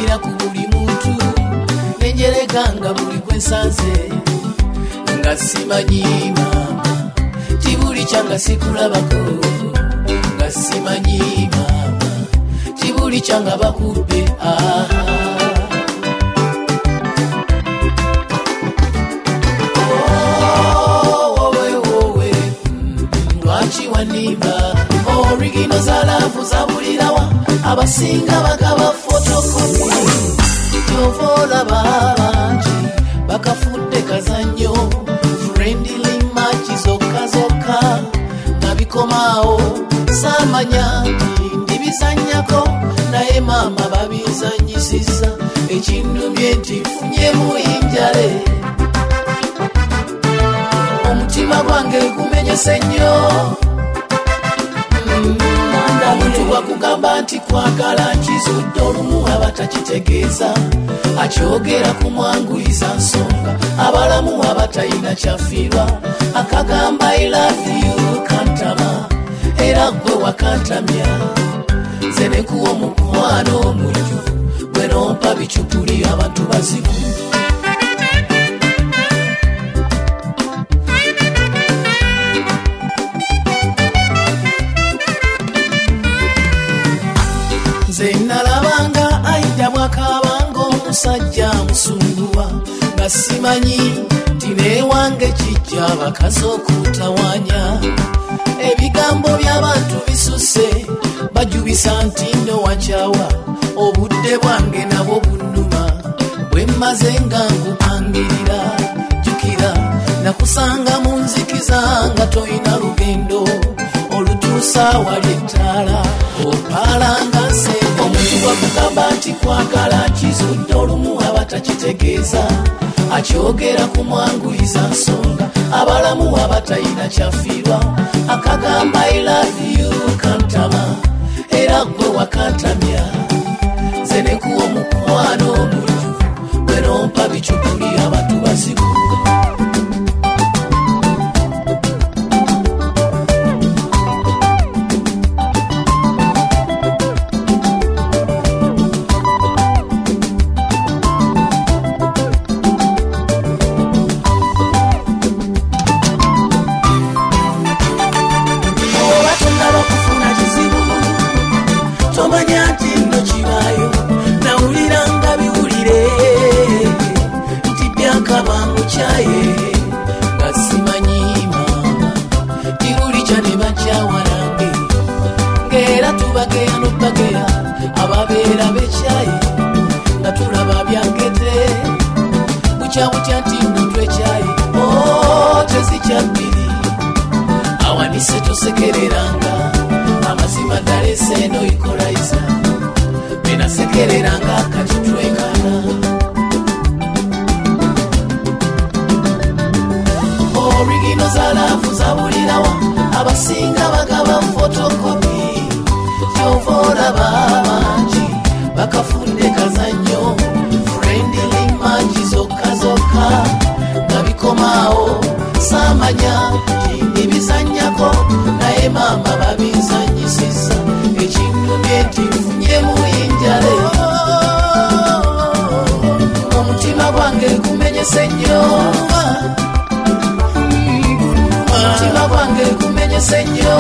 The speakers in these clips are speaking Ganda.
nzirira ku buli muntu nenjerekanga buli kwensanze nga simanyi mama kibuli kyanga sikulabako nga simanyi mama kibuli kyanga bakubbe lwaki wanimba original zalafu zabulirawa abasinga bagaba fotokopi tovola bangi bakafudde kazanyo friendly match zokka nabikomawo samanya ndibizanyako naye mama babizanyisiza ekindumye nti funye muyinjale omutima gwange gumenyese nnyo omuntu wakugamba nti kwagala nkizudde olumu abatakitegeeza akyogera kumwanguyiza nsonga abalamu abatalina kyafiirwa akagamba I love you kantama era gwe wakantamya nze nekuwa omukwano omujju gwe nompa bicupuli abantu bazibu nze nalabanga aida mwakabanga omusajja musunguwa nga simanyi nti newange kijja bakazi okutawanya ebigambo by'abantu bisuse bajubisa nti nno wakyawa obudde bwange nabwo bunnuma bwe mmaze nga nkupangirira jjukira nakusanga mu nzikiza nga toyina lugendo olutuusa wali ettaala opaalanga nsembe omuntu gwakugamba nti kwagala kizudde olumu abatakitegeeza akyogera kumwanguyiza nsonga abalamu abatalina kyafiirwa akagamba I love you kantama era gwe wakantamya nze nekuwa omukwano omujju gwe nompa bicupuli abantu bazibu ababeera b'ekyayi nga tulaba byangete bukyabutya nti nnotw ekyayi tezikyabbiri awanise tosekereranga amazima galese eno ikolayiza benasekereranga akatitwekana original zalafu zabulirawa abasinga bagaba fotokopi tovola bangi bakafudde kazanyo friendly match zokka nga bikomawo samanya ndibizanyako naye mama babizanyisiza ekindumye nti funye muyinjale omutima gwange gumenyese nnyo omutima gwange gumenyese nnyo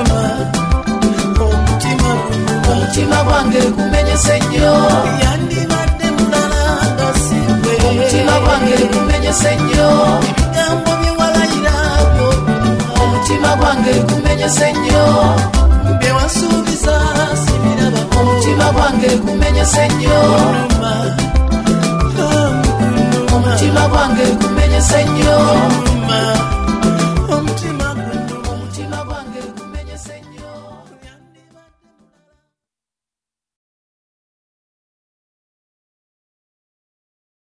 omutima gwange gumenyese nnyo yandibadde mulala nga sigwe omutima gwange gumenyese nnyo ebigambo bye walayira byo omutima gwange gumenyese nnyo bye wasuubiza sibiraba omutima gwange gumenyese nnyo omutima gwange gumenyese nnyo